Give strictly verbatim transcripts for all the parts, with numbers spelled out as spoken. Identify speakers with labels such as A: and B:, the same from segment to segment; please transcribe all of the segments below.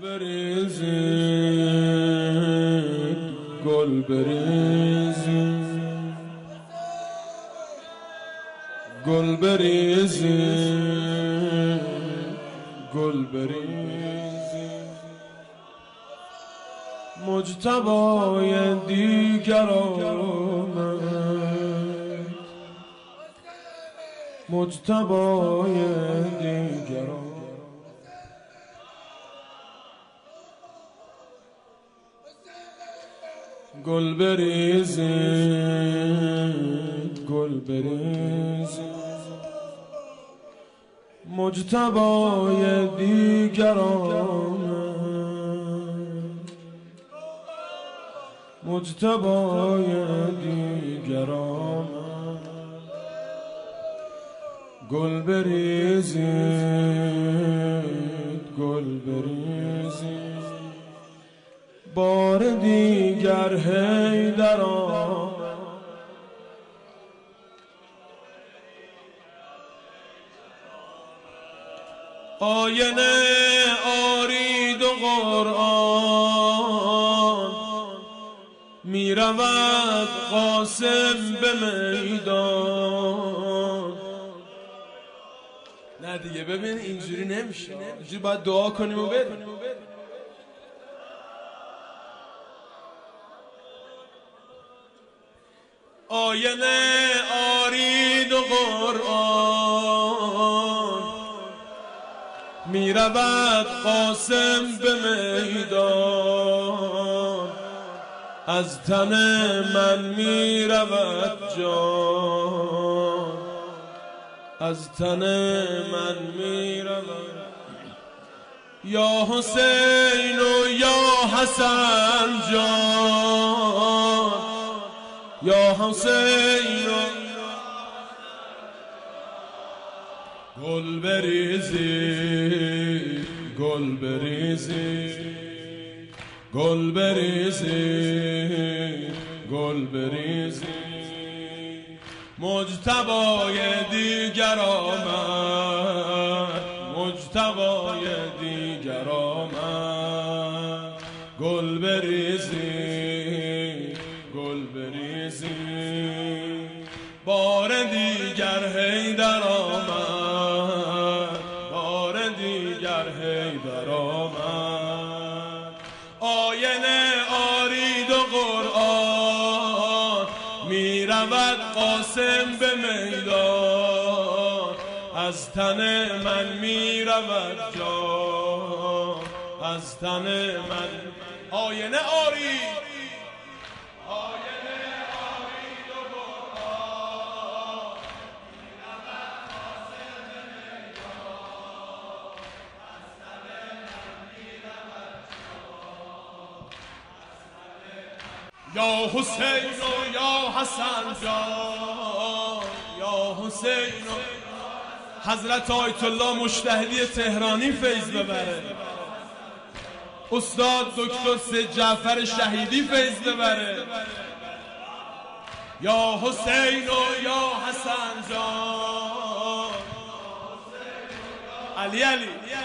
A: بریزید گل بریزید گل بریزید گل بریزید مجتبای دیگر آمد مجتبای دیگر آمد گل بریزید گل بریزید مجتبای دیگر آمد مجتبای دیگر آمد گل بریزید گل بریزید بار دیگر حیدر آمد آینه آرید و قرآن می رود قاسم به میدان. نه دیگه ببین اینجوری نمیشه، اینجوری باید دعا کنیم و بریم. آینه آرید و قرآن می رود قاسم به میدان. از تن من می رود جان، از تن من می رود. یا حسین و یا حسن جان، یا حسین و گل بریزید گل بریزید گل بریزید گل بریزید مجتبای دیگر آمد مجتبای دیگر آمد گل بریزید گل بریزید بار دیگر حیدر آمد بار دیگر حیدر آمد. آینه آرید و قرآن می رود قاسم به میدان. از تن من می رود جان، از تن من. آینه آرید یا حسین و یا حسن جان، یا حسین و حضرت آیت الله مجتهدی تهرانی فیض ببره، استاد دکتر سید جعفر شهیدی فیض ببره. یا حسین و یا حسن جان، علی علی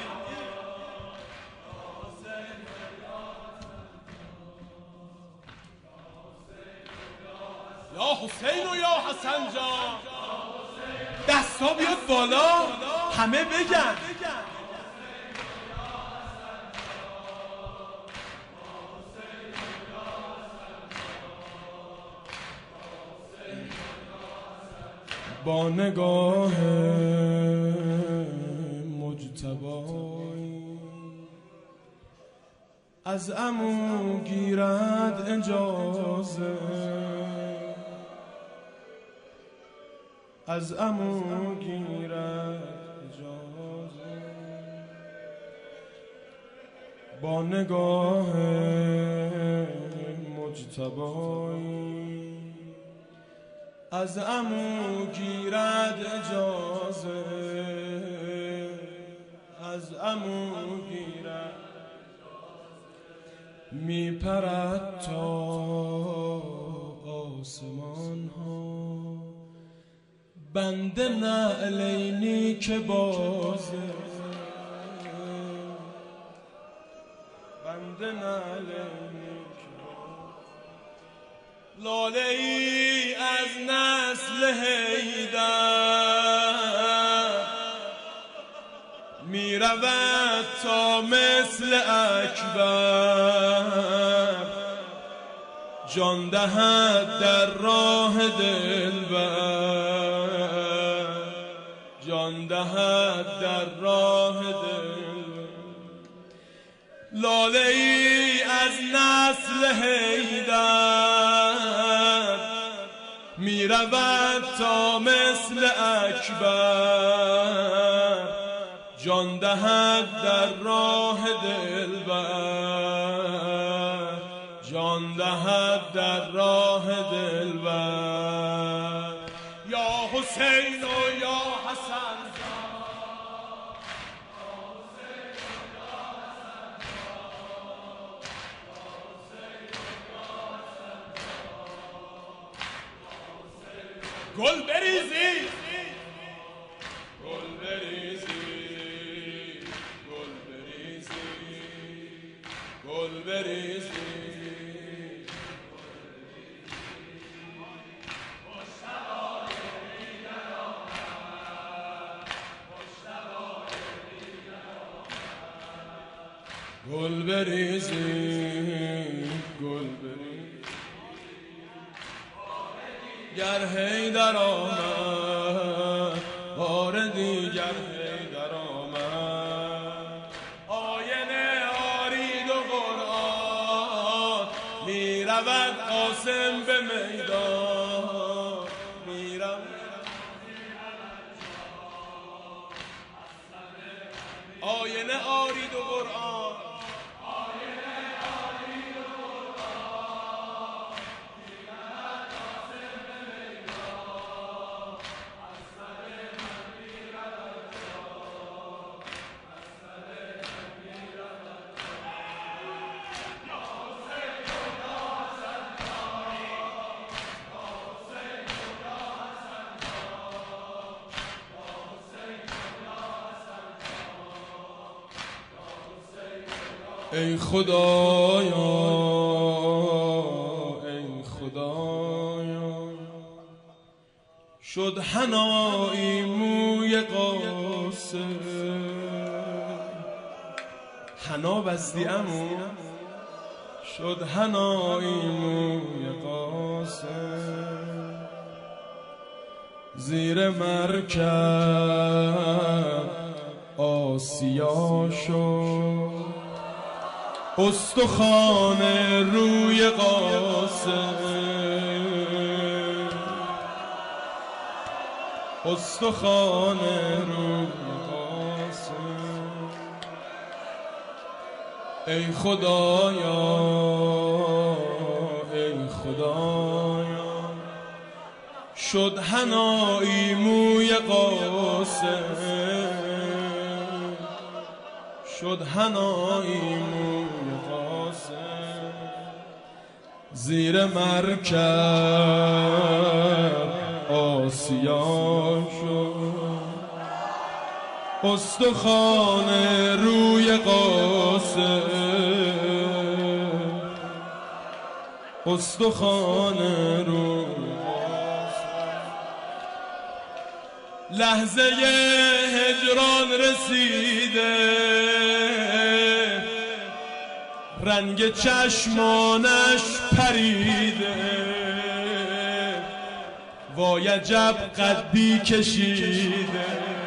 A: یا حسین و یا حسن جان. دستا بیاد بالا همه بگن. با نگاه مجتبی از عمو گیرد اجازه، از عمو گیرد اجازه. با نگاه مجتبی از عمو گیرد اجازه، از عمو گیرد. می پرد تا آسمان ها بند نعلینی که بازه، بنده نله لاله ای از نسل حیدر می رود تا مثل اکبر جان دهد در راه دلبر جان دهد در راه دلبر لاله ای از نسل حیدر می رود تا مثل اکبر جان دهد در راه دلبر جان دهد در راه دلبر یا حسین و یا حسن گل بریزی گل بریزی گل بریزی گل بریزی گل بریزی گل بریزی گر حیدر آمد بار دیگر حیدر آمد آینه آرید و قرآن می رود قاسم به میدان می رود آینه آرید و قرآن ای خدایا ای خدایا شد حنایی موی قاسم حنا بستی امو شد حنایی موی قاسم زیر مرکب آسیا شد استخوان روی قاسم استخوان روی قاسم ای خدایا ای خدایا شد حنایی موی قاسم شد حنایی موی قاسم زیر مرکب آسیا شد استخوان روی قاسم استخوان روی قاسم لحظه هجران رسیده رنگ چشمانش پریده وای عجب قدی کشیده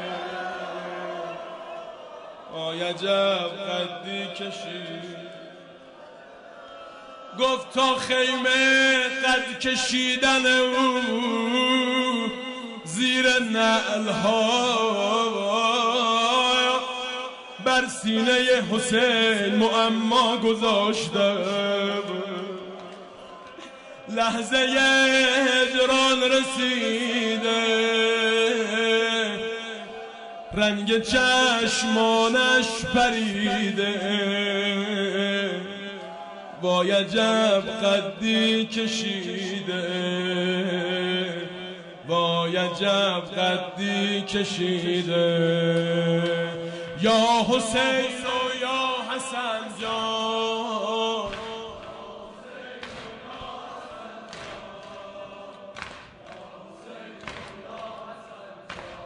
A: وای عجب قدی کشیده گفت تا خیمه قد کشیدن او زیر نعلها بر سینه حسین معما گذاشته لحظه هجران رسیده رنگ چشمانش پریده وای عجب قدی کشیده وای عجب قدی کشیده یا حسین و یا حسن حسن جان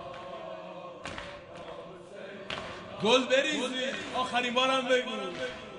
A: گل بریزی آخرین بارم بگو